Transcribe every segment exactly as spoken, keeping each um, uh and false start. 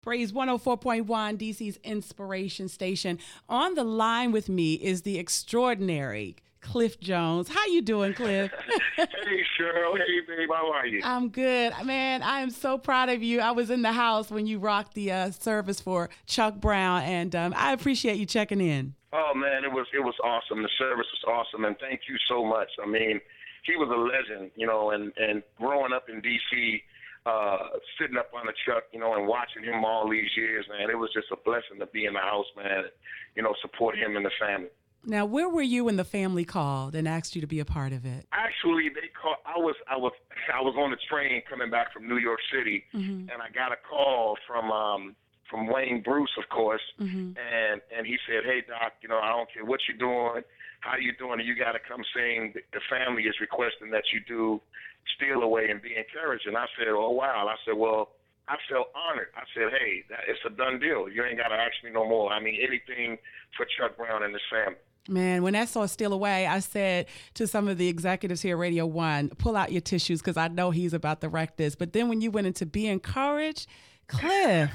Praise one oh four point one, D C's Inspiration Station. On the line with me is the extraordinary Cliff Jones. How you doing, Cliff? Hey, Cheryl. Hey, babe. How are you? I'm good. Man, I am so proud of you. I was in the house when you rocked the uh, service for Chuck Brown, and um, I appreciate you checking in. Oh, man, it was it was awesome. The service was awesome, and thank you so much. I mean, he was a legend, you know, and, and growing up in D C, uh, sitting up on the Chuck, you know, and watching him all these years, man, it was just a blessing to be in the house, man, you know, support him and the family. Now, where were you when the family called and asked you to be a part of it? Actually, they called. I was I was I was on the train coming back from New York City, mm-hmm. and I got a call from um from Wayne Bruce, of course, mm-hmm. and and he said, "Hey, Doc, you know, I don't care what you're doing, how you doing, and you got to come sing. The family is requesting that you do Steal Away and Be Encouraged." And I said, "Oh wow!" I said, "Well." I felt honored. I said, hey, that, it's a done deal. You ain't got to ask me no more. I mean, anything for Chuck Brown and his family. Man, when that song Steal Away, I said to some of the executives here at Radio One, pull out your tissues because I know he's about to wreck this. But then when you went into Be Encouraged, Cliff,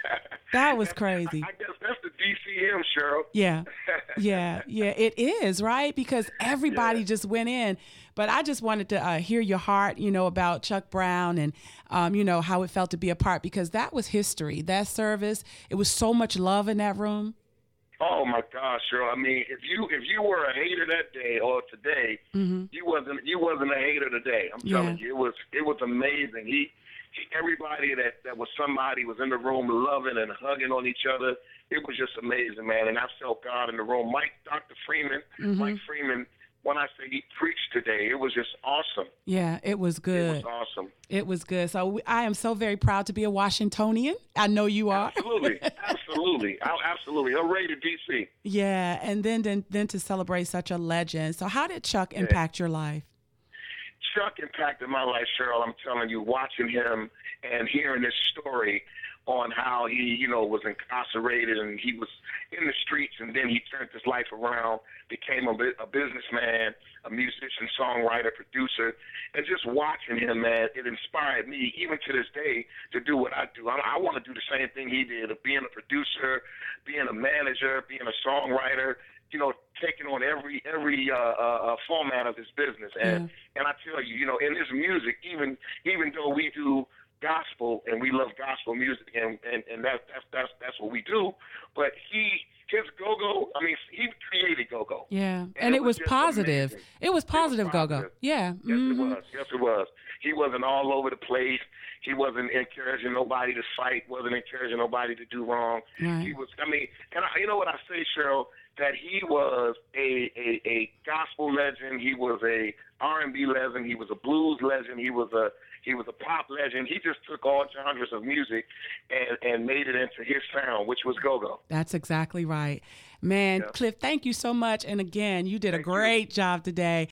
that was crazy. I, I guess that's the D C M, Cheryl. Yeah, yeah, yeah, it is, right? Because everybody yeah. just went in. But I just wanted to uh, hear your heart, you know, about Chuck Brown and, um, you know, how it felt to be a part, because that was history. That service, it was so much love in that room. Oh my gosh, Cheryl! I mean, if you if you were a hater that day or today, mm-hmm. you wasn't you wasn't a hater today. I'm yeah. telling you, it was it was amazing. He, he everybody that, that was somebody was in the room loving and hugging on each other. It was just amazing, man. And I felt God in the room. Mike, Doctor Freeman, mm-hmm. Mike Freeman. When I say he preached today, it was just awesome. Yeah, it was good. It was awesome. It was good. So we, I am so very proud to be a Washingtonian. I know you are. Absolutely, absolutely, absolutely. Hooray to D C. Yeah, and then, then then to celebrate such a legend. So how did Chuck impact yeah. your life? Chuck impacted my life, Cheryl. I'm telling you, watching him and hearing his story on how he, you know, was incarcerated and he was in the streets, and then he turned his life around, became a, a businessman, a musician, songwriter, producer, and just watching him, man, it inspired me, even to this day, to do what I do. I, I want to do the same thing he did, of being a producer, being a manager, being a songwriter, you know, taking on every every uh, uh, format of his business. And yeah. and I tell you, you know, in his music, even even though we do gospel and we love gospel music, and, and, and that's, that's that's that's what we do. But he his go-go, I mean, he created go-go. Yeah, and, and it, it was, was positive. Amazing. It was positive, it was positive go-go. Yeah. Yes, mm-hmm. it was. Yes, it was. He wasn't all over the place. He wasn't encouraging nobody to fight, wasn't encouraging nobody to do wrong. Right. He was, I mean, and I, you know what I say, Cheryl, that he was a, a, a gospel legend. He was a R and B legend. He was a blues legend. He was a he was a pop legend. He just took all genres of music and, and made it into his sound, which was go-go. That's exactly right. Man, yeah. Cliff, thank you so much. And again, you did thank a great you. job today.